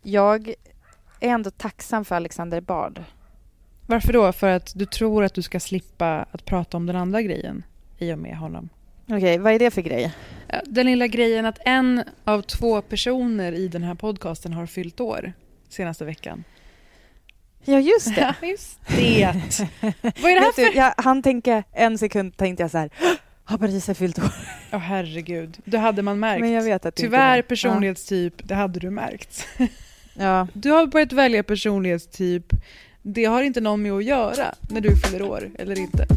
jag är ändå tacksam för Alexander Bard. Varför då? För att du tror att du ska slippa att prata om den andra grejen i och med honom. Okej, vad är det för grej? Den lilla grejen att 1 av 2 personer i den här podcasten har fyllt år senaste veckan. Ja, just det. Ja, just det. Vad är det här för... Han tänker en sekund tänkte jag så här, har Parisa fyllt år? Åh herregud, det hade man märkt. Men jag vet att tyvärr personlighetstyp, det hade du märkt. Ja. Du har börjat välja personlighetstyp. Det har inte någon med att göra när du fyller år, eller inte.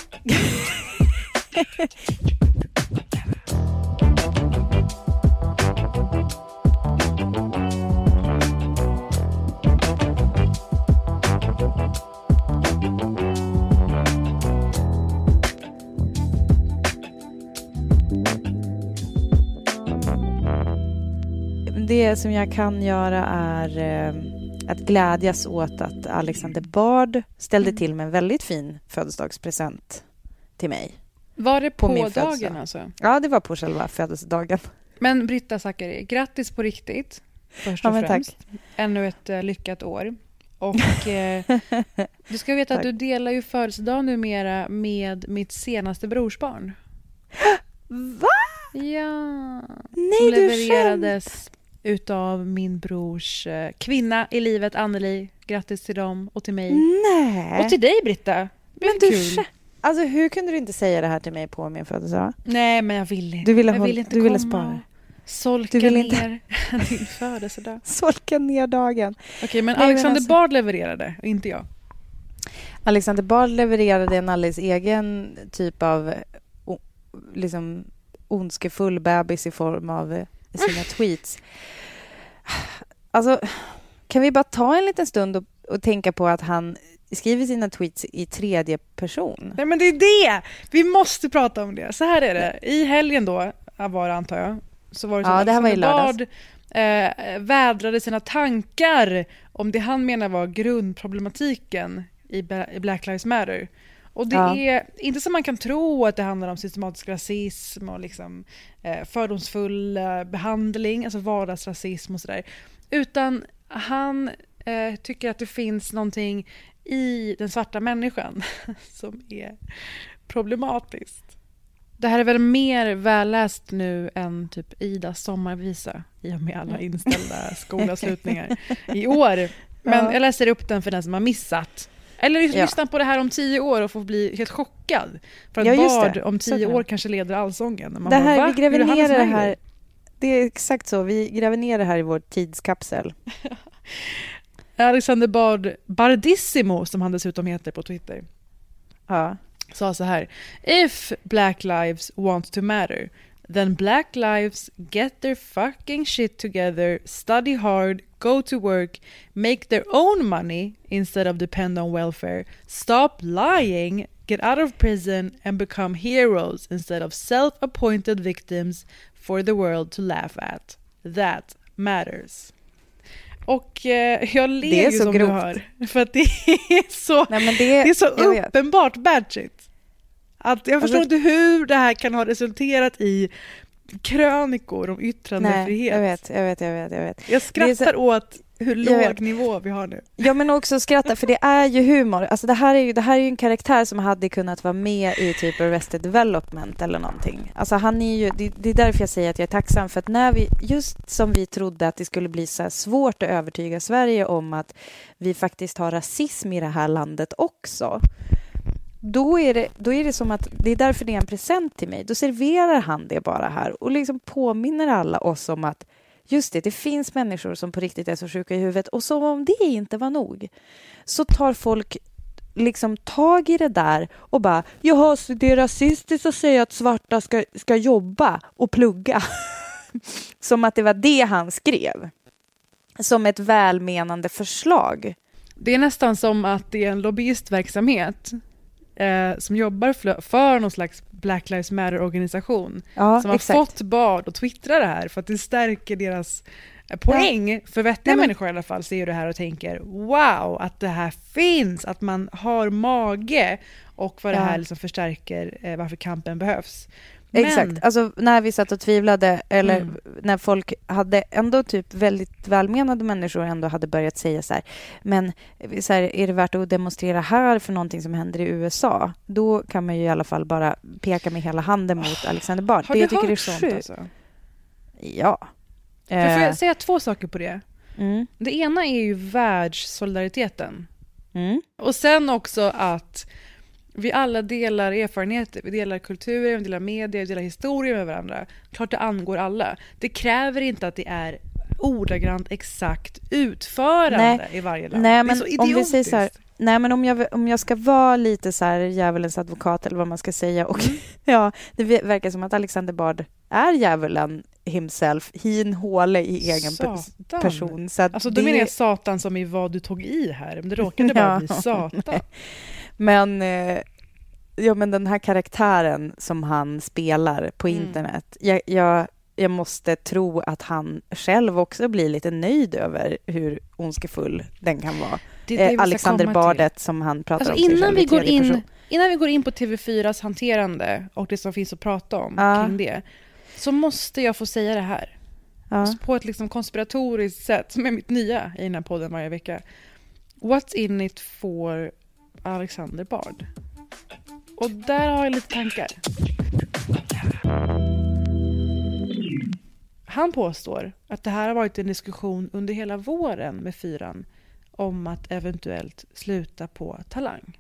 Det som jag kan göra är att glädjas åt att Alexander Bard ställde till med en väldigt fin födelsedagspresent till mig. Var det på min dagen alltså? Ja, det var på själva födelsedagen. Men Britta Zackari, grattis på riktigt. Först och främst. Tack. Ännu ett lyckat år. Och du ska veta att du delar ju födelsedag numera med mitt senaste brorsbarn. Va? Ja. Nej, som du levererades utav min brors kvinna i livet, Anneli. Grattis till dem och till mig. Nej. Och till dig, Britta. Men du, alltså hur kunde du inte säga det här till mig på min födelsedag? Nej, men jag ville inte. Du ville ville spara. Solka ner din födelsedag. Solka ner dagen. Okej, men Alexander Bard levererade, inte jag. Alexander Bard levererade en alldeles egen typ av liksom ondskefull bebis i form av sina tweets. Alltså, kan vi bara ta en liten stund och tänka på att han skriver sina tweets i tredje person? Nej, men det är det! Vi måste prata om det. Så här är det. I helgen då, var det, antar jag, så var det så att det här var i Bard vädrade sina tankar om det han menar var grundproblematiken i Black Lives Matter. Och det är inte som man kan tro att det handlar om systematisk rasism och liksom fördomsfull behandling, alltså vardagsrasism och sådär. Utan han tycker att det finns någonting i den svarta människan som är problematiskt. Det här är väl mer välläst nu än typ Idas sommarvisa i och med alla inställda skolavslutningar i år. Men jag läser upp den för den som har missat. Eller lyssna på det här om 10 år och få bli helt chockad. För att Bard om 10 år kanske leder allsången. Man det här, bara, vi gräver ner det här. Det är exakt så. Vi gräver ner det här i vår tidskapsel. Alexander Bard, Bardissimo, som han dessutom heter på Twitter. Sa så här: If Black lives want to matter, then Black lives get their fucking shit together, study hard, go to work, make their own money instead of depend on welfare, stop lying, get out of prison and become heroes instead of self-appointed victims for the world to laugh at. That matters. Och jag ler ju som grovt. Du hör. För att det är så, det är så uppenbart bad shit. Att jag förstår inte hur det här kan ha resulterat i krönikor om yttrandefrihet. Nej, jag vet. Jag skrattar åt hur låg nivå vi har nu. Ja, men också skratta, för det är ju humor. Alltså det här är ju en karaktär som hade kunnat vara med i typ Arrested Development eller någonting. Alltså han är ju, det är därför jag säger att jag är tacksam, för att när vi, just som vi trodde att det skulle bli så här svårt att övertyga Sverige om att vi faktiskt har rasism i det här landet också. Då är det som att det är därför det är en present till mig. Då serverar han det bara här och liksom påminner alla oss om att just det finns människor som på riktigt är så sjuka i huvudet, och som om det inte var nog så tar folk liksom tag i det där och bara, jaha, så det är rasistiskt att säga att svarta ska jobba och plugga. Som att det var det han skrev. Som ett välmenande förslag. Det är nästan som att det är en lobbyistverksamhet som jobbar för någon slags Black Lives Matter-organisation som har fått Bard att twittra det här för att det stärker deras poäng. För vettiga människor i alla fall ser ju det här och tänker, wow, att det här finns, att man har mage, och vad det här liksom förstärker varför kampen behövs. Exakt, alltså när vi satt och tvivlade eller när folk hade ändå typ väldigt välmenande människor ändå hade börjat säga så här, är det värt att demonstrera här för någonting som händer i USA? Då kan man ju i alla fall bara peka med hela handen mot Alexander Bard. Har du hört sånt alltså? Ja. Får jag säga 2 saker på det? Det ena är ju världssolidariteten. Och sen också att vi alla delar erfarenheter, vi delar kulturer, vi delar medier, vi delar historier med varandra. Klart det angår alla. Det kräver inte att det är ordagrant exakt utförande i varje land. Nej, men det är så idiotiskt. Om vi säger så här, nej, men om jag ska vara lite så här djävulens advokat eller vad man ska säga och ja, det verkar som att Alexander Bard är djävulen himself, hin håle i egen person. Så att alltså då menar jag satan som i vad du tog i här, men det råkade bara bli satan. Men men den här karaktären som han spelar på internet, jag måste tro att han själv också blir lite nöjd över hur ondskefull den kan vara. Det Alexander Bardet som han pratar om. Innan vi går in på TV4s hanterande och det som finns att prata om kring det, så måste jag få säga det här. På ett liksom konspiratoriskt sätt, som är mitt nya i den här podden varje vecka. What's in it for Alexander Bard? Och där har jag lite tankar. Han påstår att det här har varit en diskussion under hela våren med Fyran om att eventuellt sluta på Talang.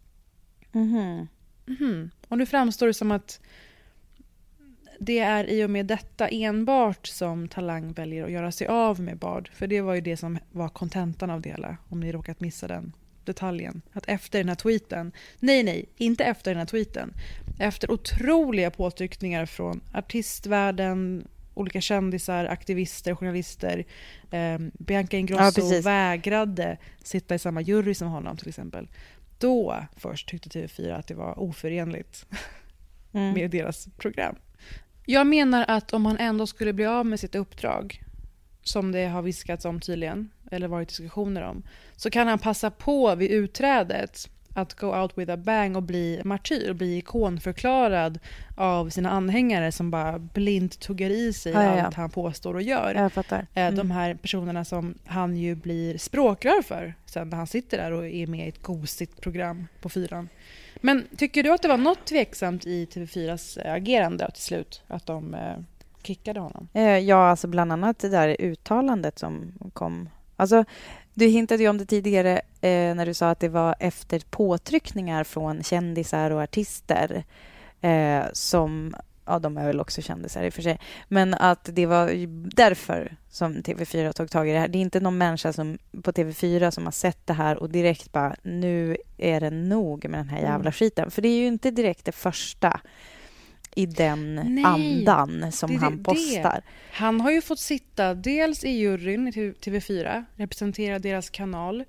Och nu framstår det som att det är i och med detta enbart som Talang väljer att göra sig av med Bard. För det var ju det som var kontentan av det hela, om ni råkat missa den detaljen. Att efter den här tweeten, nej, inte efter den här tweeten, efter otroliga påtryckningar från artistvärlden, olika kändisar, aktivister, journalister, Bianca Ingrosso vägrade sitta i samma jury som honom till exempel. Då först tyckte TV4 att det var oförenligt med deras program. Jag menar att om han ändå skulle bli av med sitt uppdrag, som det har viskats om tydligen, eller varit diskussioner om, så kan han passa på vid utträdet att go out with a bang och bli martyr och bli ikonförklarad av sina anhängare som bara blint tuggar i sig allt han påstår och gör. Jag fattar. De här personerna som han ju blir språkrör för sen när han sitter där och är med i ett gosigt program på Fyran. Men tycker du att det var något tveksamt i TV4s agerande till slut? Att de kickade honom? Ja, alltså bland annat det där uttalandet som kom. Alltså, du hintade ju om det tidigare när du sa att det var efter påtryckningar från kändisar och artister som, ja, de är väl också kändisar i och för sig, men att det var därför som TV4 tog tag i det här. Det är inte någon människa som på TV4 som har sett det här och direkt bara, nu är det nog med den här jävla skiten. För det är ju inte direkt det första i den andan som han postar. Han har ju fått sitta dels i juryn i TV4, representera deras kanal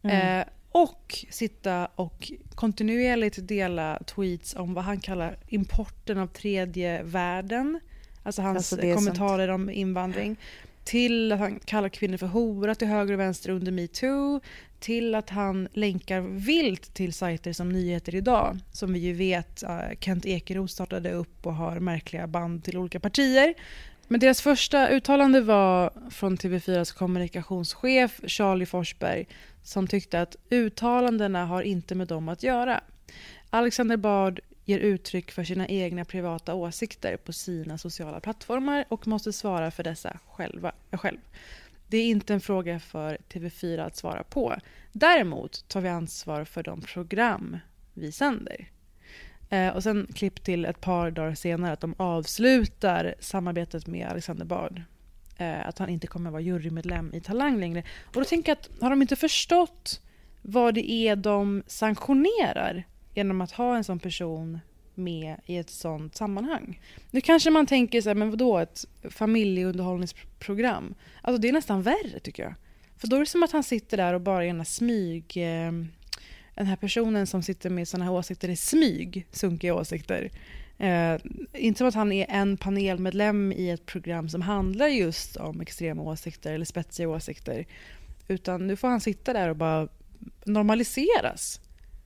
och sitta och kontinuerligt dela tweets om vad han kallar importen av tredje världen. Alltså hans kommentarer om invandring. Till att han kallar kvinnor för hora till höger och vänster under MeToo. Till att han länkar vilt till sajter som Nyheter idag. Som vi ju vet Kent Ekeroth startade upp och har märkliga band till olika partier. Men deras första uttalande var från TV4s kommunikationschef Charlie Forsberg, som tyckte att uttalandena har inte med dem att göra. Alexander Bard ger uttryck för sina egna privata åsikter på sina sociala plattformar och måste svara för dessa själv. Det är inte en fråga för TV4 att svara på. Däremot tar vi ansvar för de program vi sänder. Och sen klipp till ett par dagar senare att de avslutar samarbetet med Alexander Bard. Att han inte kommer att vara jurymedlem i Talang längre. Och då tänker jag att har de inte förstått vad det är de sanktionerar genom att ha en sån person med i ett sånt sammanhang. Nu kanske man tänker så här, men vadå, ett familjeunderhållningsprogram? Alltså det är nästan värre tycker jag. För då är det som att han sitter där och bara i en smyg, den här personen som sitter med såna här åsikter i smyg, sunkiga åsikter. Inte som att han är en panelmedlem i ett program som handlar just om extrema åsikter eller spetsiga åsikter. Utan nu får han sitta där och bara normaliseras.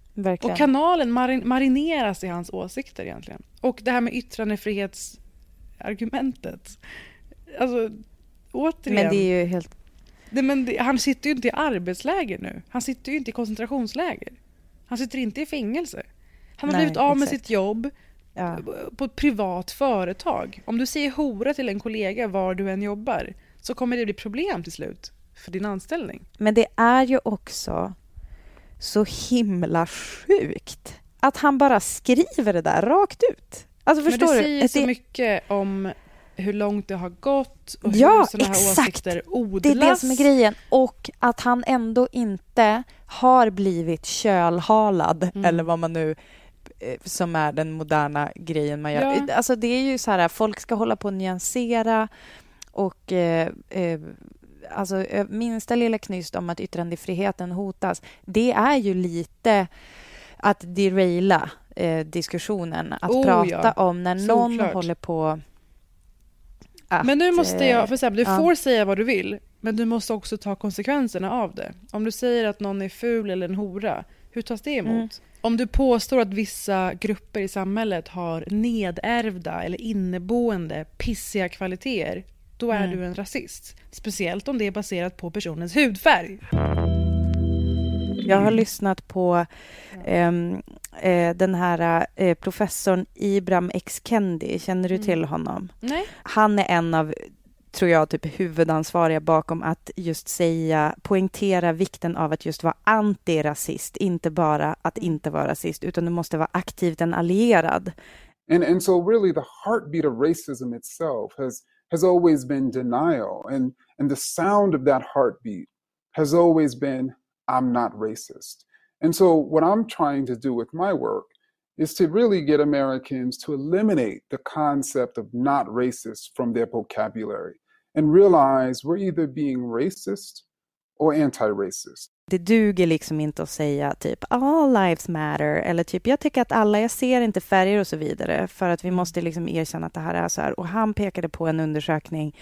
Verkligen. Och kanalen marineras i hans åsikter egentligen. Och det här med yttrandefrihetsargumentet. Alltså, återigen. Men det är ju helt... Han sitter ju inte i arbetsläger nu. Han sitter ju inte i koncentrationsläger. Han sitter inte i fängelse. Han har blivit av med sitt jobb på ett privat företag. Om du säger hora till en kollega var du än jobbar, så kommer det bli problem till slut för din anställning. Men det är ju också så himla sjukt att han bara skriver det där rakt ut. Alltså, förstår men det du? säger så mycket om hur långt det har gått och hur sådana här åsikter odlas. Det är det som är grejen. Och att han ändå inte har blivit kölhalad eller vad man nu, som är den moderna grejen man gör. Ja. Alltså det är ju så här, folk ska hålla på att nyansera och alltså minsta lilla knyst om att yttrandefriheten hotas. Det är ju lite att deraila diskussionen. Att prata om när någon håller på att... Men nu måste jag, för exempel, du får säga vad du vill, men du måste också ta konsekvenserna av det. Om du säger att någon är ful eller en hora, hur tas det emot? Om du påstår att vissa grupper i samhället har nedärvda eller inneboende pissiga kvaliteter, då är du en rasist. Speciellt om det är baserat på personens hudfärg. Jag har lyssnat på den här professorn Ibram X. Kendi. Känner du till honom? Nej. Han är en av, tror jag, typ huvudansvariga bakom att just poängtera vikten av att just vara antirasist. Inte bara att inte vara rasist, utan du måste vara aktivt en allierad. And so really the heartbeat of racism itself has always been denial. And the sound of that heartbeat has always been, I'm not racist. And so what I'm trying to do with my work is to really get Americans to eliminate the concept of not racist from their vocabulary and realize we're either being racist or anti-racist. Det duger liksom inte att säga typ all lives matter eller typ jag tycker att jag ser inte färger och så vidare, för att vi måste liksom erkänna att det här är så här. Och han pekade på en undersökning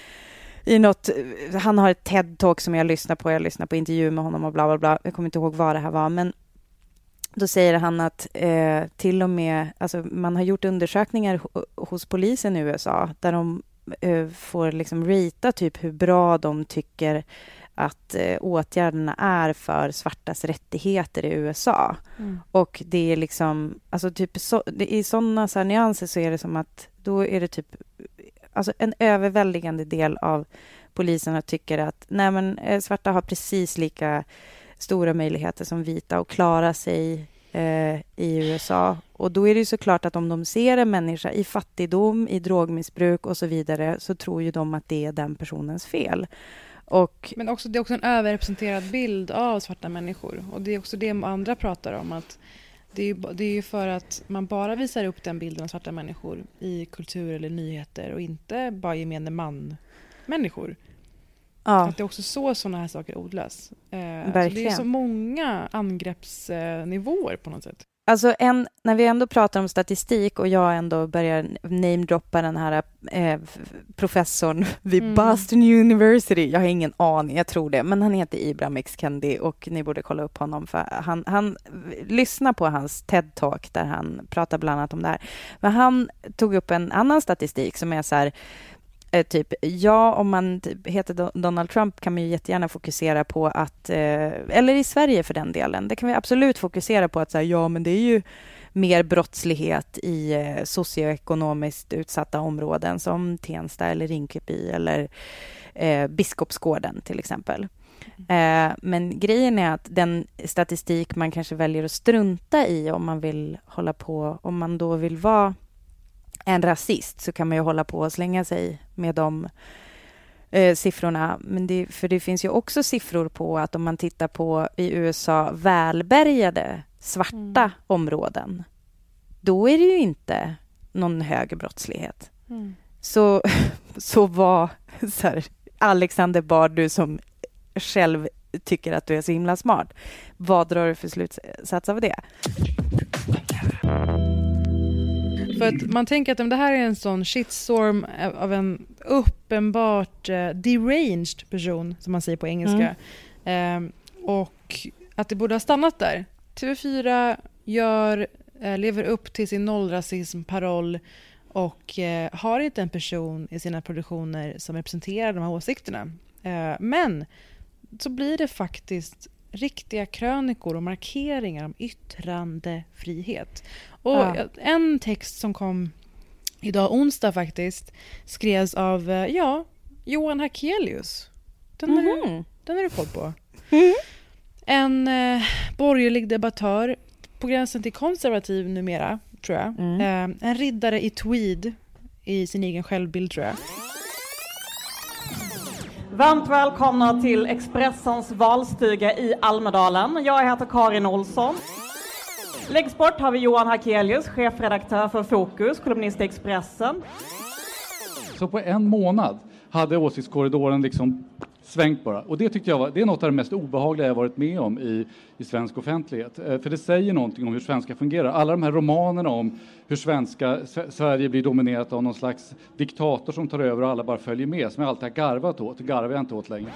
i något, han har ett TED-talk som jag lyssnar på intervju med honom och bla bla bla, jag kommer inte ihåg vad det här var, men då säger han att till och med, alltså man har gjort undersökningar hos polisen i USA där de får liksom rita typ hur bra de tycker att åtgärderna är för svartas rättigheter i USA. Och det är liksom, alltså typ i sådana så här nyanser så är det som att då är det typ, alltså en överväldigande del av poliserna tycker att nej men svarta har precis lika stora möjligheter som vita att klara sig i USA. Och då är det ju såklart att om de ser en människa i fattigdom, i drogmissbruk och så vidare, så tror ju de att det är den personens fel. Men också, det är också en överrepresenterad bild av svarta människor. Och det är också det andra pratar om, att det är ju för att man bara visar upp den bilden av svarta människor i kultur eller nyheter och inte bara gemene man-människor. Ja. Att det är också sådana här saker odlas. Så det är så många angreppsnivåer på något sätt. Alltså när vi ändå pratar om statistik och jag ändå börjar namedroppa den här professorn vid Boston University. Jag har ingen aning, jag tror det. Men han heter Ibram X. Kendi och ni borde kolla upp honom. För han lyssnar på hans TED-talk där han pratar bland annat om det här. Men han tog upp en annan statistik som är så här, typ, om man heter Donald Trump kan man ju jättegärna fokusera på att, eller i Sverige för den delen, det kan vi absolut fokusera på att säga, ja men det är ju mer brottslighet i socioekonomiskt utsatta områden som Tensta eller Rinkeby eller Biskopsgården till exempel. Men grejen är att den statistik man kanske väljer att strunta i om man vill hålla på, om man då vill vara en rasist, så kan man ju hålla på och slänga sig med de siffrorna. Men det finns ju också siffror på att om man tittar på i USA välbärgade svarta områden, då är det ju inte någon hög brottslighet. Så var så här, Alexander Bard, du som själv tycker att du är så himla smart, vad drar du för slutsats av det? För att man tänker att det här är en sån shitstorm av en uppenbart deranged person, som man säger på engelska. Och att det borde ha stannat där. TV4 lever upp till sin nollrasism-paroll och har inte en person i sina produktioner som representerar de här åsikterna. Men så blir det faktiskt riktiga krönikor och markeringar om yttrandefrihet. Och en text som kom idag onsdag faktiskt skrevs av Johan Hakelius. Den är du koll på. En borgerlig debattör på gränsen till konservativ numera, tror jag. En riddare i tweed i sin egen självbild, tror jag. Varmt välkomna till Expressens valstuga i Almedalen. Jag heter Karin Olsson. Längst bort har vi Johan Hakelius, chefredaktör för Fokus, kolumnist i Expressen. Så på en månad hade åsiktskorridoren liksom svängt bara. Och det tyckte jag det är något av det mest obehagliga jag varit med om i svensk offentlighet. För det säger någonting om hur svenska fungerar. Alla de här romanerna om hur Sverige blir dominerat av någon slags diktator som tar över och alla bara följer med. Som jag alltid har garvat åt. Garvar jag inte åt längre.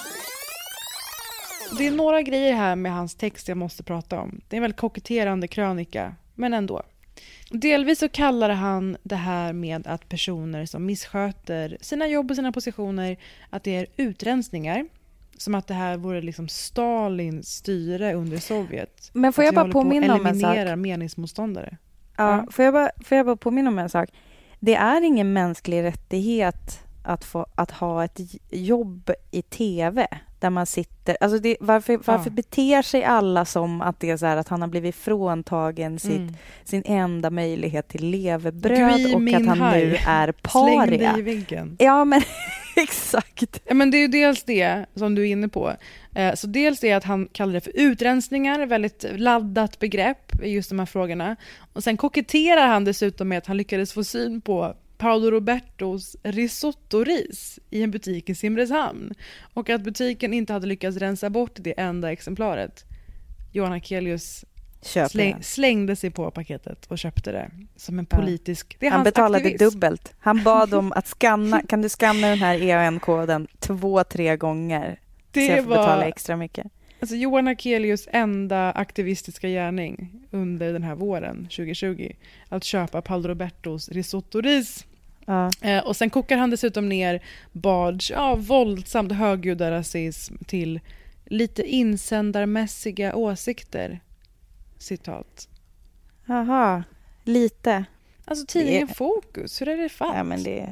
Det är några grejer här med hans text jag måste prata om. Det är en väldigt koketterande krönika, men ändå. Delvis så kallar han det här med att personer som missköter sina jobb och sina positioner, att det är utrensningar. Som att det här vore liksom Stalins styre under Sovjet. Men får jag bara påminna om en sak? Eliminera meningsmotståndare. Ja. Får jag bara påminna om en sak? Det är ingen mänsklig rättighet att ha ett jobb i tv där man sitter. Alltså varför beter sig alla som att det är så här att han har blivit fråntagen sin enda möjlighet till levebröd och att han nu är paria. Släng dig i väggen. Ja, men exakt. Ja, men det är ju dels det som du är inne på. Så dels är att han kallar det för utrensningar, väldigt laddat begrepp i just de här frågorna. Och sen koketterar han dessutom med att han lyckades få syn på Paolo Robertos risottoris i en butik i Simrishamn. Och att butiken inte hade lyckats rensa bort det enda exemplaret. Johan Hakelius slängde sig på paketet och köpte det som en politisk... Det är han betalade aktivism. Dubbelt. Han bad om att skanna. Kan du skanna den här EAN-koden 2-3 gånger? Det så jag får var... betala extra mycket. Alltså Johan Hakelius enda aktivistiska gärning under den här våren 2020 att köpa Paolo Robertos risottoris. Ja. Och sen kokar han dessutom ner Bards våldsamt högljudda rasism till lite insändarmässiga åsikter. Citat. Jaha, lite. Alltså tidningen Fokus, hur är det fatt? Ja, men det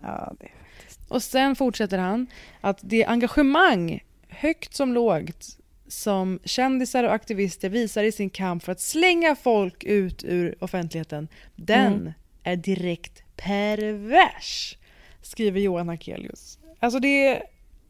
Och sen fortsätter han att det engagemang, högt som lågt, som kändisar och aktivister visar i sin kamp för att slänga folk ut ur offentligheten, den är direkt pervers, skriver Johan Hakelius. Alltså det är,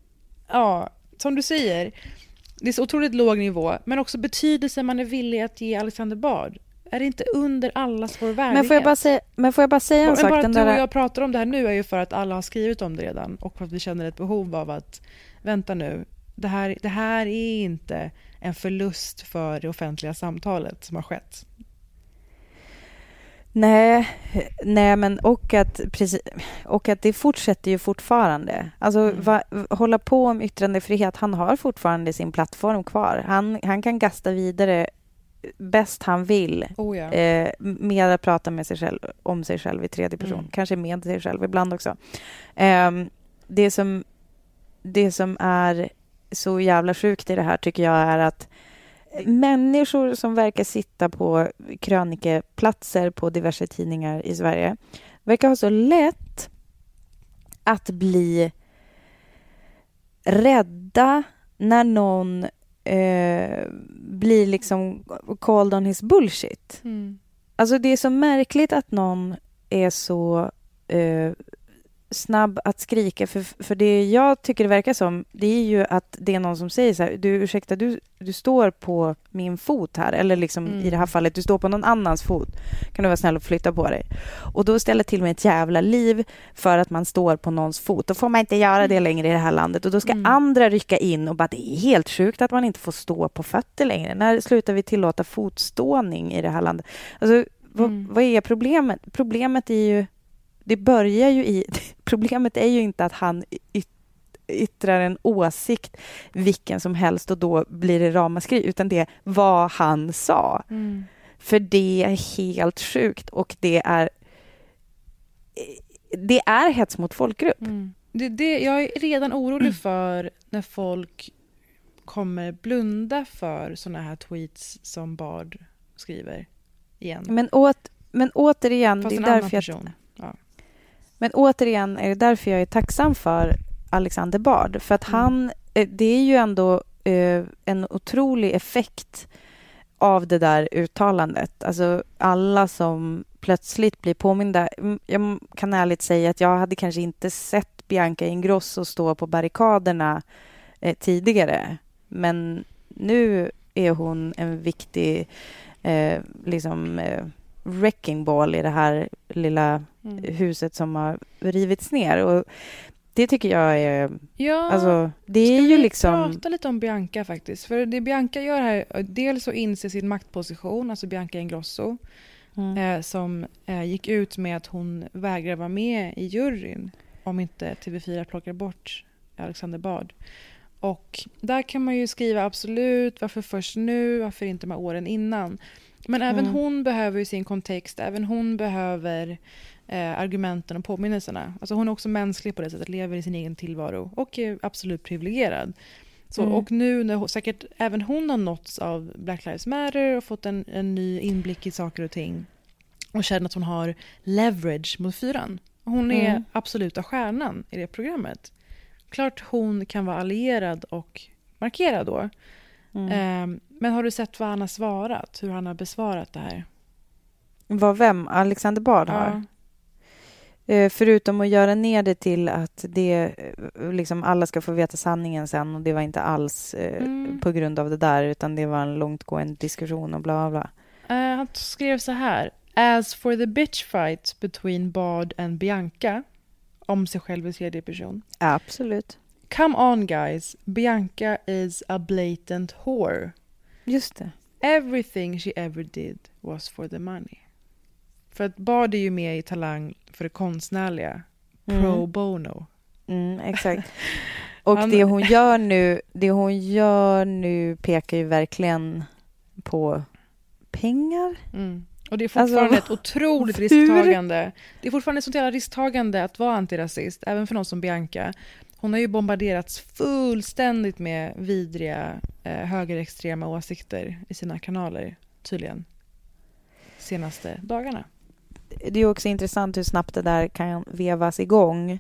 som du säger, det är så otroligt låg nivå, men också betydelsen man är villig att ge Alexander Bard. Är det inte under allas vår värdighet? Men får jag bara säga en sak? Bara att du och jag pratar om det här nu är ju för att alla har skrivit om det redan och för att vi känner ett behov av att vänta nu. Det här är inte en förlust för det offentliga samtalet som har skett. Nej, men och att det fortsätter ju fortfarande. Alltså hålla på om yttrandefrihet, han har fortfarande sin plattform kvar. Han kan gasta vidare bäst han vill. Med att prata med sig själv, om sig själv i tredje person. Kanske med sig själv ibland också. Det som är så jävla sjukt i det här tycker jag är att människor som verkar sitta på krönikeplatser på diverse tidningar i Sverige verkar ha så lätt att bli rädda när någon blir liksom called on his bullshit. Alltså det är så märkligt att någon är så snabb att skrika, för det jag tycker det verkar som, det är ju att det är någon som säger så här: ursäkta, du står på min fot här, eller liksom i det här fallet, du står på någon annans fot, kan du vara snäll och flytta på dig? Och då ställer till med ett jävla liv för att man står på någons fot. Då får man inte göra det längre i det här landet, och då ska andra rycka in och bara, det är helt sjukt att man inte får stå på fötter längre. När slutar vi tillåta fotståning i det här landet? Alltså, vad är problemet? Problemet är ju, det börjar ju i... Problemet är ju inte att han yttrar en åsikt vilken som helst och då blir det ramaskri, utan det är vad han sa. För det är helt sjukt och det är hets mot folkgrupp. Jag är redan orolig för när folk kommer blunda för såna här tweets som Bard skriver igen. Men återigen, fast det är därför Men återigen är det därför jag är tacksam för Alexander Bard. För att det är ju ändå en otrolig effekt av det där uttalandet. Alltså alla som plötsligt blir påminda. Jag kan ärligt säga att jag hade kanske inte sett Bianca Ingrosso stå på barrikaderna tidigare. Men nu är hon en viktig wrecking ball i det här lilla huset som har rivits ner. Och det tycker jag är... Ja, alltså, det är ju liksom... prata lite om Bianca faktiskt. För det Bianca gör här, dels så inser sin maktposition, alltså Bianca Ingrosso, som gick ut med att hon vägrar vara med i juryn om inte TV4 plockar bort Alexander Bard. Och där kan man ju skriva absolut, varför först nu, varför inte de här åren innan. Men även hon behöver ju sin kontext, även hon behöver argumenten och påminnelserna. Alltså hon är också mänsklig på det sättet, lever i sin egen tillvaro och är absolut privilegierad. Så, och nu när säkert även hon har nåtts av Black Lives Matter och fått en ny inblick i saker och ting och känner att hon har leverage mot fyran. Hon är absoluta stjärnan i det programmet. Klart hon kan vara allierad och markerad då. Men har du sett vad han har svarat? Hur han har besvarat det här? Vem Alexander Bard har? Förutom att göra ner det till att det liksom alla ska få veta sanningen sen, och det var inte alls på grund av det där, utan det var en långtgående diskussion och bla bla. Han skrev så här: As for the bitch fight between Bard and Bianca, om sig själv i tredje person. Absolut. Come on guys, Bianca is a blatant whore. Just det. Everything she ever did was for the money. För att Bard är ju med i Talang för det konstnärliga. Pro bono. Exakt. Och det hon gör nu pekar ju verkligen på pengar. Och det är fortfarande ett otroligt risktagande. Det är fortfarande ett sånt jävla risktagande att vara antirasist, även för någon som Bianca. Hon har ju bombarderats fullständigt med vidriga högerextrema åsikter i sina kanaler, tydligen, senaste dagarna. Det är också intressant hur snabbt det där kan vevas igång.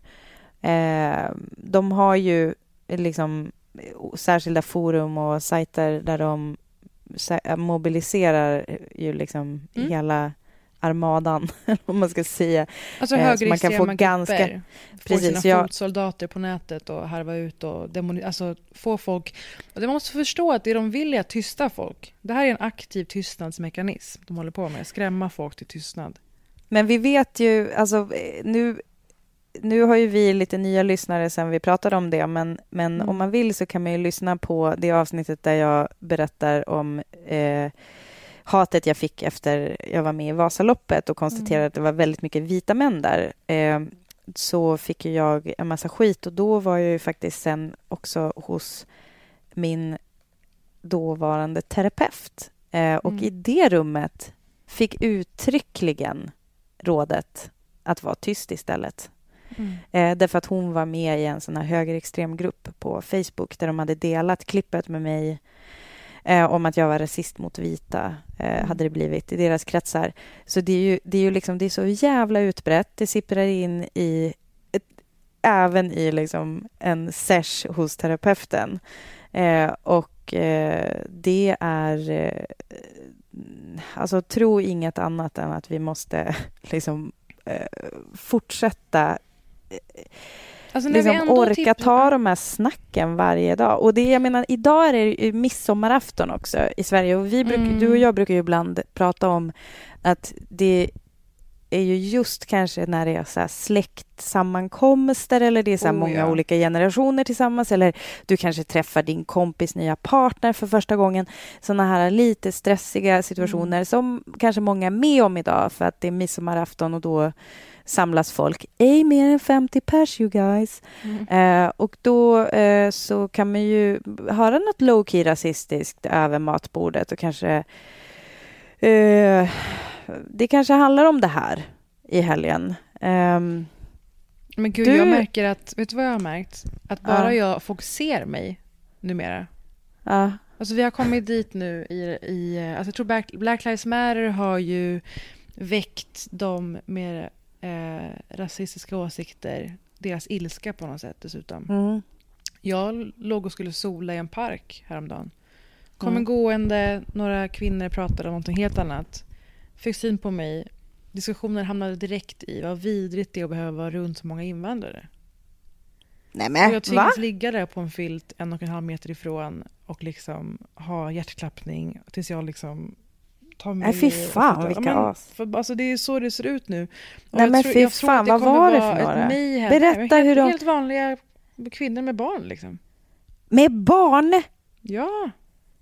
De har ju liksom särskilda forum och sajter där de mobiliserar ju liksom hela armadan, om man ska säga. Alltså högerextrema man kan få grupper. Få sina fotsoldater på nätet och harva ut och alltså få folk. Och man måste förstå att det de vill är att tysta folk. Det här är en aktiv tystnadsmekanism de håller på med. Skrämma folk till tystnad. Men vi vet ju, alltså nu har ju vi lite nya lyssnare sen vi pratade om det, men om man vill så kan man ju lyssna på det avsnittet där jag berättar om hatet jag fick efter jag var med i Vasaloppet och konstaterade att det var väldigt mycket vita män där. Så fick jag en massa skit, och då var jag ju faktiskt sen också hos min dåvarande terapeut. Och i det rummet fick uttryckligen rådet att vara tyst istället. Därför att hon var med i en sån här högerextrem grupp på Facebook där de hade delat klippet med mig om att jag var rasist mot vita, hade det blivit i deras kretsar. Så det är ju liksom, det är så jävla utbrett. Det sipprar in i även i liksom en sesh hos terapeuten. Det är alltså, tro inget annat än att vi måste liksom fortsätta alltså, liksom orka ta de här snacken varje dag. Och jag menar, idag är det midsommarafton också i Sverige, och du och jag brukar ju ibland prata om att det är ju just kanske när det är så här släktsammankomster, eller det är så här många olika generationer tillsammans, eller du kanske träffar din kompis nya partner för första gången. Såna här lite stressiga situationer som kanske många är med om idag, för att det är midsommarafton och då samlas folk. Ej mer än 50 pers, you guys. Och då så kan man ju höra något low-key rasistiskt över matbordet och kanske det kanske handlar om det här i helgen. Men gud, jag märker att, vet du vad jag har märkt? Att bara jag fokuserar mig numera. Ja. Alltså vi har kommit dit nu alltså jag tror Black Lives Matter har ju väckt de mer rasistiska åsikter, deras ilska på något sätt dessutom. Jag låg och skulle sola i en park häromdagen. Kom en gående, några kvinnor pratade om något helt annat. Fick syn på mig. Diskussionen hamnade direkt i vad vidrigt det är att behöva vara runt så många invandrare. Nej, men, jag tvingades ligga där på en filt 1,5 meter ifrån och liksom ha hjärtklappning tills jag liksom tar mig. Nej, fy fan, vilka as. Alltså det är så det ser ut nu. Och nej, men fy fan, vad var det för några? Berätta hur de... Helt vanliga kvinnor med barn liksom. Med barn? Ja.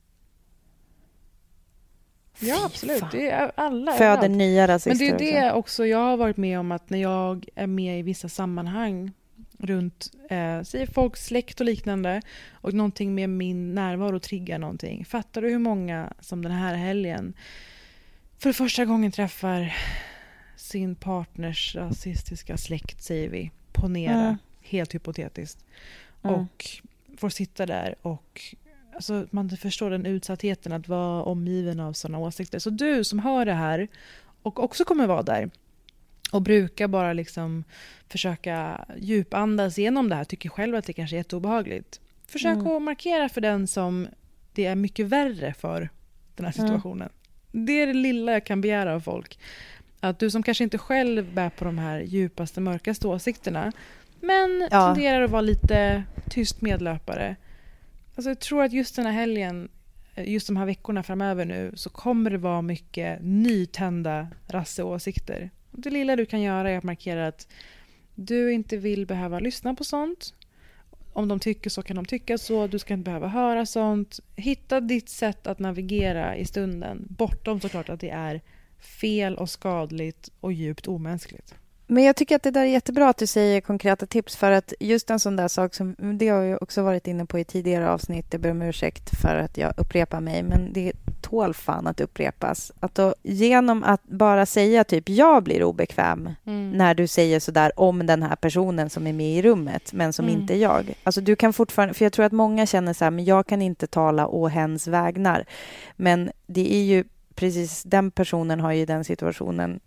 Ja, absolut. Det är alla. Föder nya rasister. Men det är det också jag har varit med om, att när jag är med i vissa sammanhang runt säger folks släkt och liknande och någonting med min närvaro triggar någonting. Fattar du hur många som den här helgen för första gången träffar sin partners rasistiska släkt, säger vi. Ponera, helt hypotetiskt. Och får sitta där och alltså, man förstår den utsattheten att vara omgiven av sådana åsikter. Så du som hör det här och också kommer vara där och brukar bara liksom försöka djupandas igenom det här, tycker själv att det kanske är jätteobehagligt. Försök att markera för den som det är mycket värre för den här situationen. Det är det lilla jag kan begära av folk. Att du som kanske inte själv bär på de här djupaste, mörkaste åsikterna, men tenderar att vara lite tyst medlöpare. Alltså jag tror att just den här helgen, just de här veckorna framöver nu, så kommer det vara mycket nytända rasseåsikter. Det lilla du kan göra är att markera att du inte vill behöva lyssna på sånt. Om de tycker så kan de tycka så. Du ska inte behöva höra sånt. Hitta ditt sätt att navigera i stunden. Bortom såklart att det är fel och skadligt och djupt omänskligt. Men jag tycker att det där är jättebra att du säger konkreta tips, för att just en sån där sak som det har jag också varit inne på i tidigare avsnitt, jag ber om ursäkt för att jag upprepar mig, men det tål fan att upprepas. Att då, genom att bara säga typ jag blir obekväm när du säger sådär om den här personen som är med i rummet men som inte är jag. Alltså du kan fortfarande, för jag tror att många känner så här, men jag kan inte tala å hens vägnar. Men det är ju precis, den personen har ju den situationen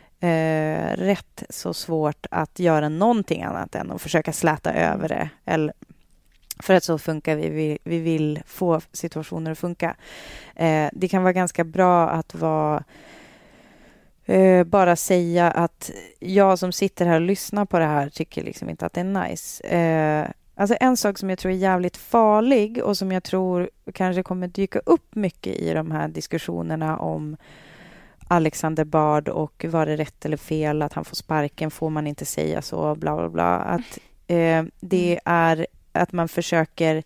rätt så svårt att göra någonting annat än att försöka släta över det. Eller, för att så funkar vi vill få situationer att funka. Det kan vara ganska bra att bara säga att jag som sitter här och lyssnar på det här tycker liksom inte att det är nice. Alltså en sak som jag tror är jävligt farlig och som jag tror kanske kommer dyka upp mycket i de här diskussionerna om Alexander Bard och var det rätt eller fel att han får sparken, får man inte säga så, bla bla bla. Att det är att man försöker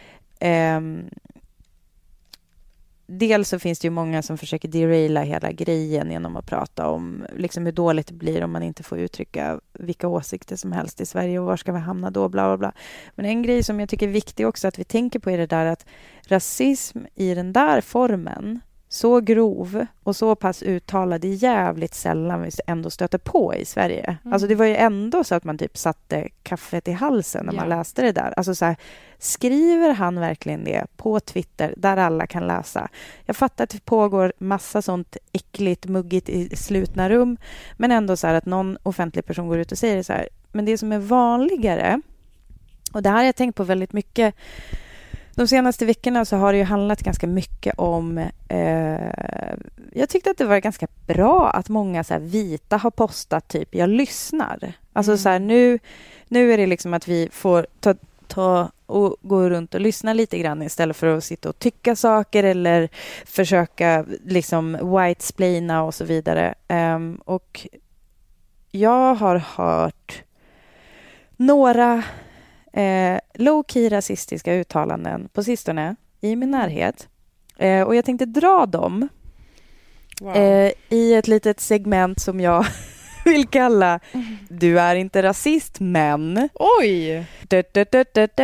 dels så finns det ju många som försöker deraila hela grejen genom att prata om liksom hur dåligt det blir om man inte får uttrycka vilka åsikter som helst i Sverige och var ska vi hamna då, bla bla bla. Men en grej som jag tycker är viktig också att vi tänker på är det där att rasism i den där formen, så grov och så pass uttalad, är jävligt sällan vi ändå stöter på i Sverige. Alltså det var ju ändå så att man typ satte kaffet i halsen när man läste det där. Alltså så här, skriver han verkligen det på Twitter där alla kan läsa? Jag fattar att det pågår massa sånt äckligt, muggigt i slutna rum, men ändå så här att någon offentlig person går ut och säger det så här. Men det som är vanligare, och det här har jag tänkt på väldigt mycket de senaste veckorna, så har det ju handlat ganska mycket om jag tyckte att det var ganska bra att många så här vita har postat typ jag lyssnar. Alltså så här, nu är det liksom att vi får ta och gå runt och lyssna lite grann istället för att sitta och tycka saker eller försöka liksom whitesplaina och så vidare. Och jag har hört några low-key rasistiska uttalanden på sistone i min närhet. Och jag tänkte dra dem i ett litet segment som jag vill kalla Du är inte rasist, men... Oj! Da, da, da, da, da.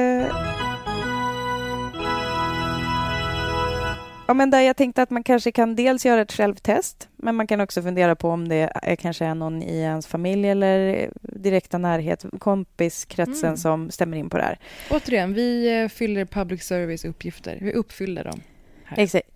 Ja, men där jag tänkte att man kanske kan dels göra ett självtest, men man kan också fundera på om det är kanske är någon i ens familj eller direkta närhet, kompiskretsen som stämmer in på det här. Återigen, vi fyller public service uppgifter. Vi uppfyller dem. Här. Exakt.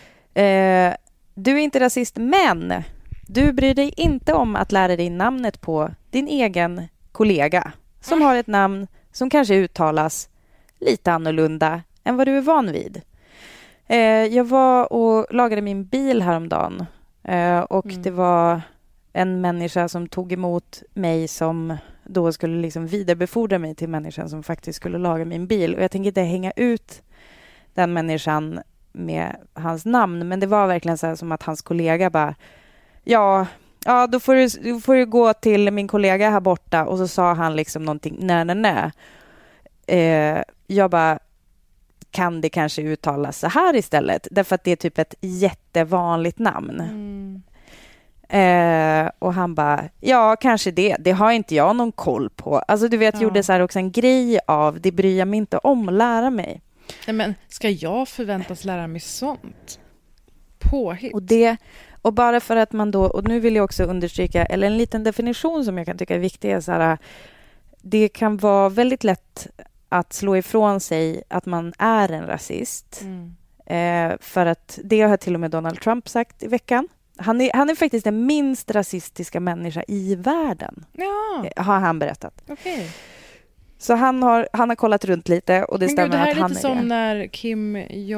Du är inte rasist, men du bryr dig inte om att lära dig namnet på din egen kollega som har ett namn som kanske uttalas lite annorlunda än vad du är van vid. Jag var och lagade min bil häromdagen och det var en människa som tog emot mig som då skulle liksom vidarebefordra mig till människan som faktiskt skulle laga min bil. Och jag tänker inte hänga ut den människan med hans namn, men det var verkligen så här som att hans kollega bara ja, då får du gå till min kollega här borta, och så sa han liksom någonting nej. Jag bara, kan det kanske uttalas så här istället? Därför att det är typ ett jättevanligt namn. Och han bara, ja, kanske det har inte jag någon koll på. Alltså du vet, gjorde så här också en grej av, det bryr jag mig inte om, lära mig. Nej, men ska jag förväntas lära mig sånt? Påhitt. Och bara för att man då, och nu vill jag också understryka, eller en liten definition som jag kan tycka är viktig, är så här, det kan vara väldigt lätt att slå ifrån sig att man är en rasist. För att det har till och med Donald Trump sagt i veckan. Han är faktiskt den minst rasistiska människa i världen. Ja. Har han berättat. Okay. Så han har kollat runt lite, och det stämmer att han är det. Det här är lite som när Kim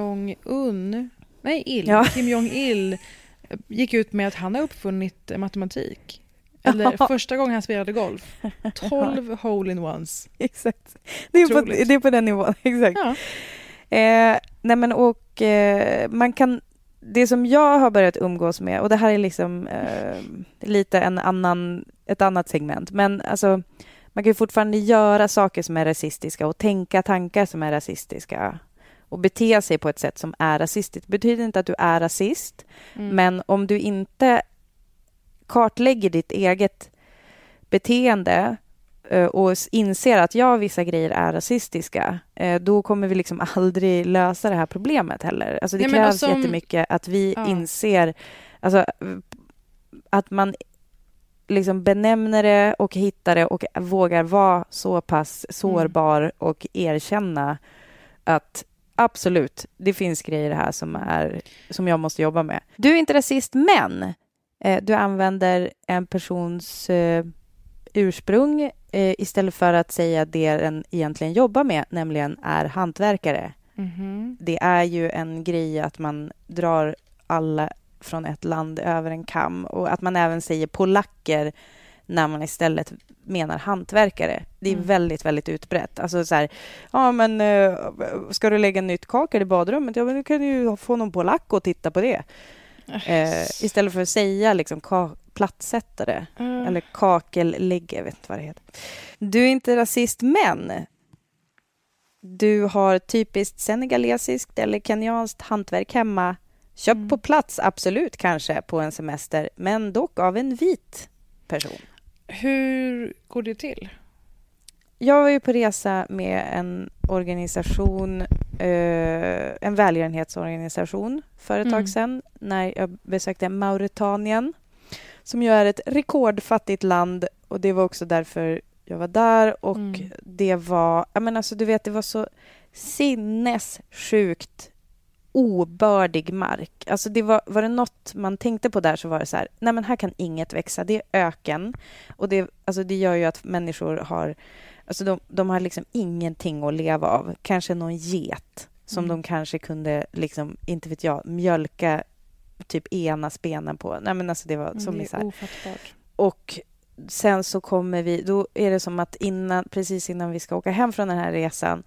Jong-Il gick ut med att han har uppfunnit matematik. Eller första gången han spelade golf. 12 hole-in-ones. Exakt. Det är på den nivån. Exakt. Ja. Nej, men man kan... Det som jag har börjat umgås med, och det här är liksom lite ett annat segment, men alltså, man kan ju fortfarande göra saker som är rasistiska och tänka tankar som är rasistiska och bete sig på ett sätt som är rasistiskt. Det betyder inte att du är rasist, men om du inte kartlägger ditt eget beteende och inser att vissa grejer är rasistiska, då kommer vi liksom aldrig lösa det här problemet heller. Alltså det krävs jättemycket att vi inser, alltså, att man liksom benämner det och hittar det och vågar vara så pass sårbar och erkänna att absolut, det finns grejer här som jag måste jobba med. Du är inte rasist, men du använder en persons ursprung istället för att säga det den egentligen jobbar med, nämligen är hantverkare. Det är ju en grej att man drar alla från ett land över en kam, och att man även säger polacker när man istället menar hantverkare. Det är väldigt, väldigt utbrett. Alltså så här, men ska du lägga en nytt kakel i badrummet? Ja, men du kan ju få någon polack och titta på det. Istället för att säga liksom plattsättare eller kakellägge, jag vet inte vad det heter. Du är inte rasist, men du har typiskt senegalesiskt eller kenyanskt hantverk hemma. Köpt på plats, absolut, kanske på en semester, men dock av en vit person. Hur går det till? Jag var ju på resa med en organisation, en välgörenhetsorganisation för ett tag sedan, när jag besökte Mauretanien, som ju är ett rekordfattigt land, och det var också därför jag var där, och det var, du vet, det var så sinnessjukt obördig mark. Alltså det var det något man tänkte på där, så var det så här, nej men här kan inget växa, det är öken, och det gör ju att människor har, alltså de har liksom ingenting att leva av. Kanske någon get som de kanske kunde liksom, inte vet jag, mjölka typ ena spenen på. Nej men alltså det var som det är ofattbart. Och sen så kommer vi, då är det som att precis innan vi ska åka hem från den här resan,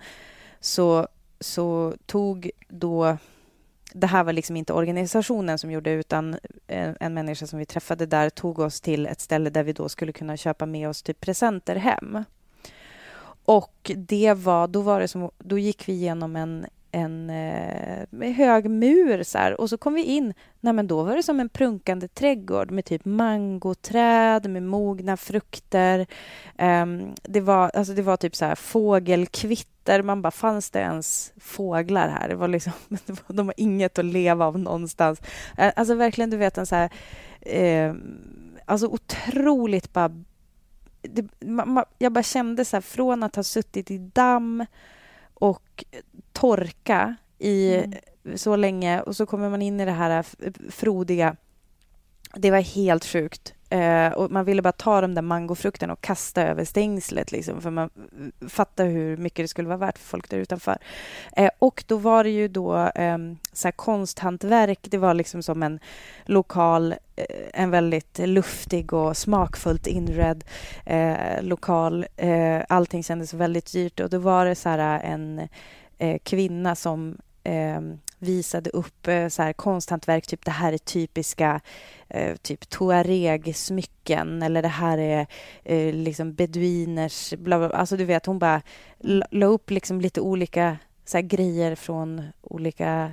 så tog då, det här var liksom inte organisationen som gjorde, utan en människa som vi träffade där tog oss till ett ställe där vi då skulle kunna köpa med oss typ presenter hem. Och då gick vi igenom en hög mur så här. Och så kom vi in. Nej, men då var det som en prunkande trädgård med typ mangoträd med mogna frukter. Det var typ så här fågelkvitter. Man bara, fanns det ens fåglar här? Det var liksom, de har inget att leva av någonstans. Alltså verkligen, du vet, en så här alltså otroligt bara jag bara kände så här, från att ha suttit i damm och torka i så länge, och så kommer man in i det här frodiga. Det var helt sjukt. Och man ville bara ta de där mangofrukten och kasta över stängslet liksom, för man fattar hur mycket det skulle vara värt för folk där utanför. Och då var det ju då så här konsthantverk. Det var liksom som en lokal, en väldigt luftig och smakfullt inredd lokal. Allting kändes väldigt dyrt, och då var det så här en kvinna som visade upp så här konsthantverk, typ det här är typiska typ tuareg-smycken, eller det här är liksom beduiners bla bla. Alltså du vet, hon bara la upp liksom lite olika så här grejer från olika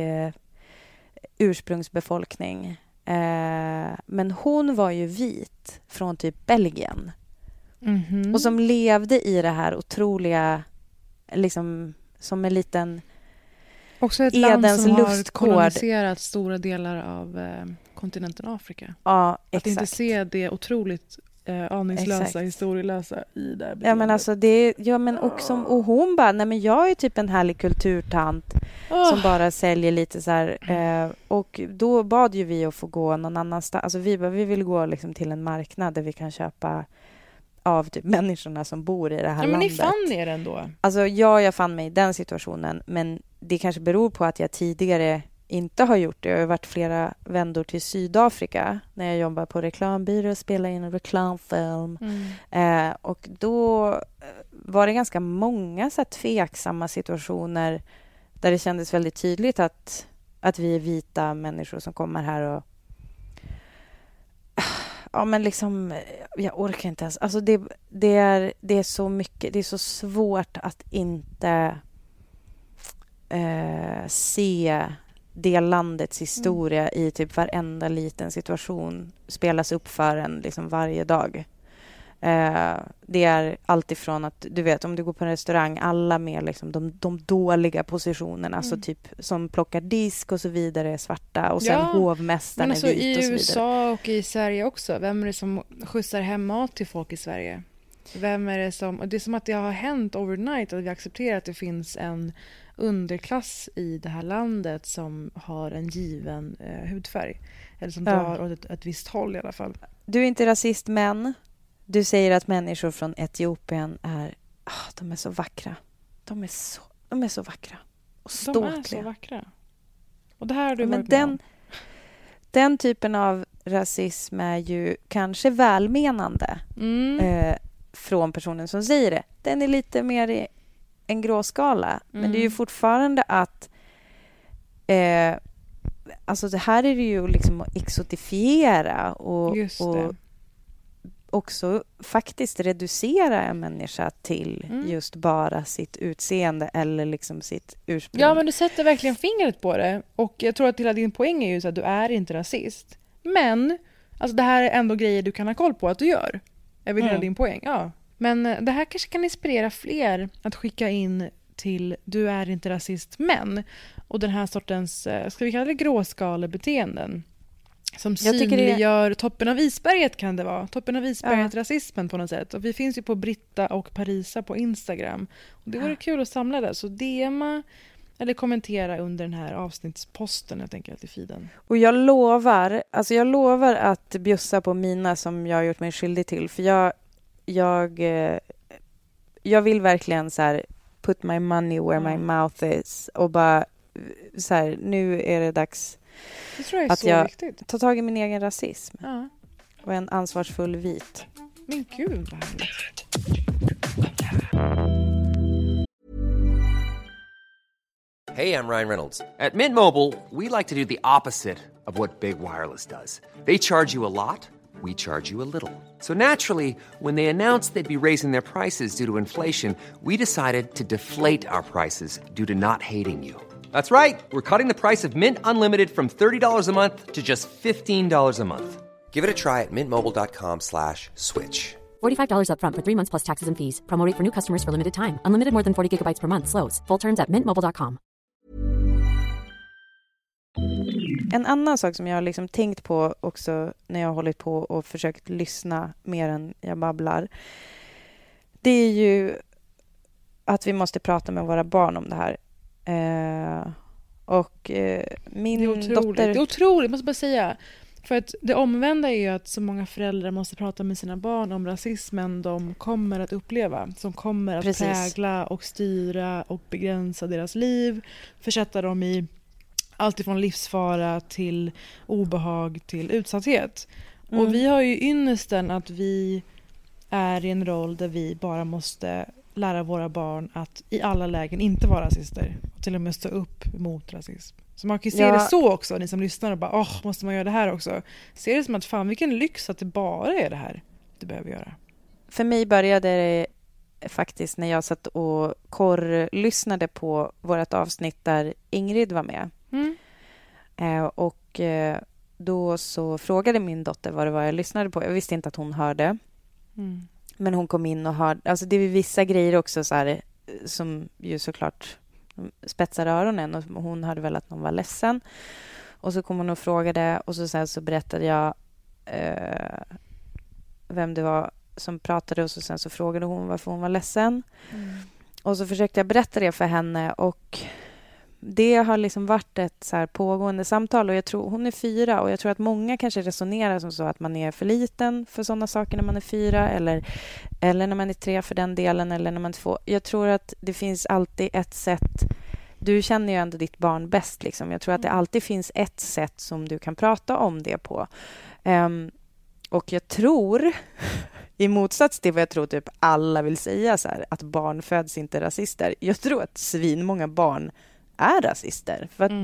ursprungsbefolkning. Men hon var ju vit från typ Belgien. Mm-hmm. Och som levde i det här otroliga liksom, som en liten också ett land som har koloniserat stora delar av kontinenten Afrika. Ja, exakt. Att inte se det otroligt aningslösa, historielösa i det här. Ja, men alltså det, ja, men också, och hon bara, nej men jag är typ en härlig kulturtant som bara säljer lite så här, och då bad ju vi att få gå någon annanstans. Alltså vi vill gå liksom till en marknad där vi kan köpa av typ människorna som bor i det här landet. Men ni fann er ändå? Alltså jag fann mig i den situationen, men det kanske beror på att jag tidigare inte har gjort det. Jag har varit flera vändor till Sydafrika när jag jobbade på reklambyrå och spelade in en reklamfilm. Och då var det ganska många så här tveksamma situationer där det kändes väldigt tydligt att vi är vita människor som kommer här och ja, men liksom, jag orkar inte ens. Alltså det är så mycket, det är så svårt att inte se det landets historia i typ varenda liten situation spelas upp för en liksom varje dag. Det är alltifrån att, du vet, om du går på en restaurang, alla med liksom de dåliga positionerna, alltså typ som plockar disk och så vidare är svarta, och sen hovmästaren alltså är vit och så vidare. I USA och i Sverige också, vem är det som skjutsar hem mat till folk i Sverige? Vem är det som, och det är som att det har hänt overnight att vi accepterar att det finns en underklass i det här landet som har en given hudfärg, eller som drar åt ett visst håll i alla fall. Du är inte rasist, men du säger att människor från Etiopien är de är så vackra. De är så vackra och ståtliga. De är så vackra. Och det här har du varit med om. Den typen av rasism är ju kanske välmenande från personen som säger det. Den är lite mer i en gråskala. Men det är ju fortfarande att alltså det här är det ju liksom att exotifiera och också faktiskt reducera en människa till just bara sitt utseende eller liksom sitt ursprung. Ja, men du sätter verkligen fingret på det. Och jag tror att hela din poäng är ju så att du är inte rasist. Men alltså det här är ändå grejer du kan ha koll på att du gör. Jag vill hela din poäng, ja. Men det här kanske kan inspirera fler att skicka in till du är inte rasist, men. Och den här sortens, ska vi kalla det gråskalebeteenden. Som synliggör toppen av isberget, kan det vara. Toppen av isberget, rasismen på något sätt. Och vi finns ju på Britta och Parisa på Instagram. Och det vore kul att samla det. Så DMa eller kommentera under den här avsnittsposten, jag tänker, till feeden. Och jag lovar att bjussa på mina som jag har gjort mig skyldig till. För jag vill verkligen så här put my money where my mouth is. Och bara så här, nu är det dags att jag tar tag i min egen rasism. Ja. Och en ansvarsfull vit. Men gud vad härligt. Hey, I'm Ryan Reynolds. At Mint Mobile, we like to do the opposite of what Big Wireless does. They charge you a lot. we charge you a little. So naturally, when they announced they'd be raising their prices due to inflation, we decided to deflate our prices due to not hating you. That's right. We're cutting the price of Mint Unlimited from $30 a month to just $15 a month. Give it a try at mintmobile.com/switch. $45 up front for 3 months plus taxes and fees. Promo rate for new customers for limited time. Unlimited more than 40 gigabytes per month. Slows full terms at mintmobile.com. En annan sak som jag har liksom tänkt på också när jag har hållit på och försökt lyssna mer än jag babblar. Det är ju att vi måste prata med våra barn om det här. Min dotter... Det är otroligt, måste jag bara säga. För att det omvända är ju att så många föräldrar måste prata med sina barn om rasismen de kommer att uppleva. Som kommer att prägla och styra och begränsa deras liv. Försätta dem i allt ifrån livsfara till obehag till utsatthet. Och vi har ju ynnesten att vi är i en roll där vi bara måste lära våra barn att i alla lägen inte vara rasister. Och till och med stå upp mot rasism. Så man kan ju se det så också, ni som lyssnar och bara, måste man göra det här också? Ser det som att fan, vilken lyx att det bara är det här du behöver göra. För mig började det faktiskt när jag satt och lyssnade på vårt avsnitt där Ingrid var med. Då så frågade min dotter vad det var jag lyssnade på. Jag visste inte att hon hörde. Men hon kom in och hörde. Alltså det är vissa grejer också så här, som ju såklart spetsar öronen. Och hon hörde väl att någon var ledsen. Och så kom hon och frågade. Och så berättade jag vem det var som pratade. Och sen så frågade hon varför hon var ledsen. Och så försökte jag berätta det för henne. Och det har liksom varit ett så här pågående samtal. Och jag tror hon är 4. Och jag tror att många kanske resonerar som så att man är för liten för sådana saker när man är 4. Eller när man är 3 för den delen. Eller när man är 2. Jag tror att det finns alltid ett sätt. Du känner ju ändå ditt barn bäst. Liksom. Jag tror att det alltid finns ett sätt som du kan prata om det på. Och jag tror, i motsats till vad jag tror typ alla vill säga, så här, att barn föds inte rasister. Jag tror att svinmånga barn är rasister. För att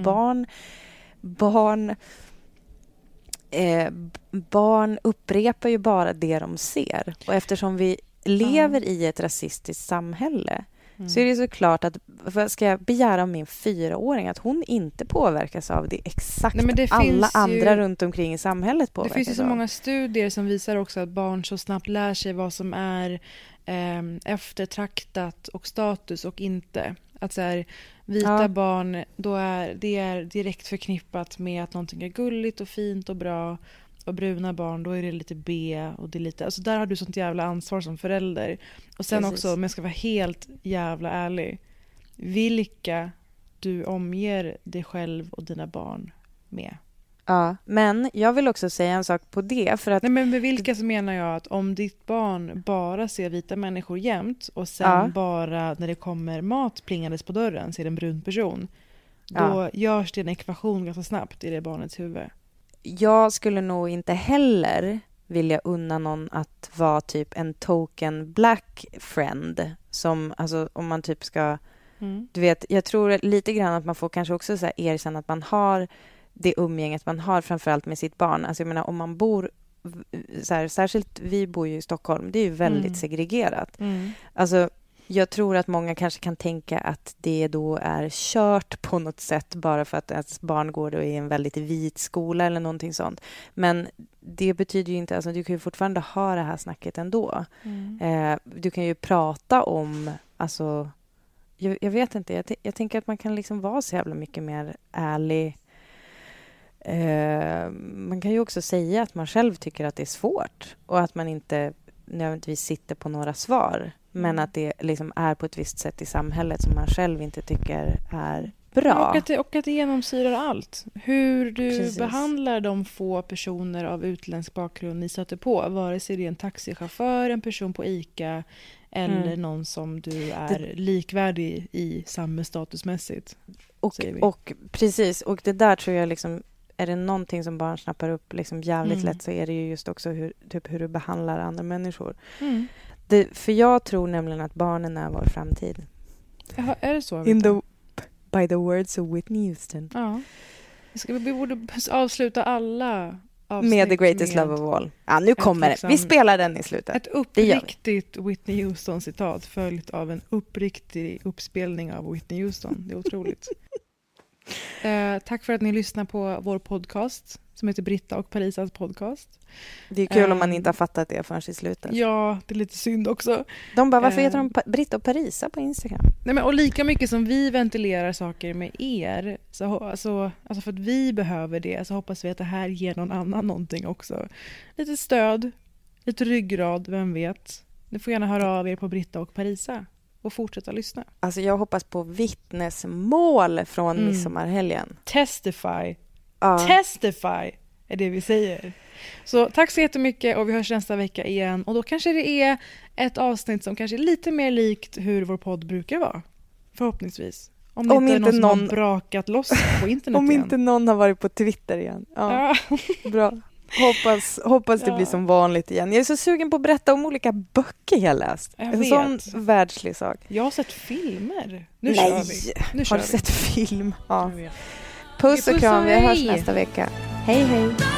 barn upprepar ju bara det de ser. Och eftersom vi lever i ett rasistiskt samhälle så är det såklart att vad ska jag begära av min 4-åring att hon inte påverkas av det exakt. Nej, men det alla andra runt omkring i samhället påverkas. Det finns ju så många studier som visar också att barn så snabbt lär sig vad som är eftertraktat och status och inte. Att så här, vita barn, det är direkt förknippat med att någonting är gulligt och fint och bra. Och bruna barn, då är det lite B och det är lite, alltså där har du sånt jävla ansvar som förälder. Och sen också, om jag ska vara helt jävla ärlig, vilka du omger dig själv och dina barn med. Ja, men jag vill också säga en sak på det. För att nej, men med vilka så menar jag att om ditt barn bara ser vita människor jämt och sen bara när det kommer mat plingandes på dörren ser en brun person, då görs det en ekvation ganska snabbt i det barnets huvud. Jag skulle nog inte heller vilja unna någon att vara typ en token black friend. Som, alltså om man typ ska... Du vet, jag tror lite grann att man får kanske också så här erkänna att man har det umgänget man har framförallt med sitt barn. Alltså jag menar, om man bor... Så här, särskilt vi bor ju i Stockholm. Det är ju väldigt segregerat. Alltså... Jag tror att många kanske kan tänka att det då är kört på något sätt bara för att ens barn går då i en väldigt vit skola eller någonting sånt. Men det betyder ju inte, alltså du kan ju fortfarande ha det här snacket ändå. Du kan ju prata om, alltså jag vet inte, jag tänker att man kan liksom vara så jävla mycket mer ärlig. Man kan ju också säga att man själv tycker att det är svårt och att man inte nödvändigtvis sitter på några svar. Men att det liksom är på ett visst sätt i samhället som man själv inte tycker är bra. Och att det genomsyrar allt. Hur du behandlar de få personer av utländsk bakgrund ni stöter på. Vare sig det är en taxichaufför, en person på ICA eller någon som du är likvärdig i samhällsstatusmässigt. Och precis, och det där tror jag liksom, är det någonting som barn snappar upp liksom jävligt lätt, så är det ju just också hur du behandlar andra människor. För jag tror nämligen att barnen är vår framtid. Jaha, är det så? By the words of Whitney Houston. Ja. Vi borde avsluta alla med The Greatest Love of All. Ja, nu kommer det. Vi spelar den i slutet. Ett uppriktigt Whitney Houston-citat följt av en uppriktig uppspelning av Whitney Houston. Det är otroligt. Tack för att ni lyssnar på vår podcast som heter Britta och Parisas podcast. Det är kul om man inte har fattat det förrän i slutet. Ja, det är lite synd också. De bara, varför heter de Britta och Parisa på Instagram? Nej, men, och lika mycket som vi ventilerar saker med er, så, alltså för att vi behöver det, så hoppas vi att det här ger någon annan någonting också. Lite stöd, lite ryggrad, vem vet. Ni får gärna höra av er på Britta och Parisa och fortsätta lyssna. Alltså jag hoppas på vittnesmål från midsommarhelgen. Testify. Testify är det vi säger. Så tack så jättemycket och vi hörs nästa vecka igen. Och då kanske det är ett avsnitt som kanske är lite mer likt hur vår podd brukar vara. Förhoppningsvis. Om inte någon har brakat loss på internet om igen. Inte någon har varit på Twitter igen. Ja. Bra. Hoppas det blir som vanligt igen. Jag är så sugen på att berätta om olika böcker jag läst. En sån världslig sak. Jag har sett filmer. Nu kör vi. Har du sett film? Ja. Puss och kram, vi hörs nästa vecka. Hej hej.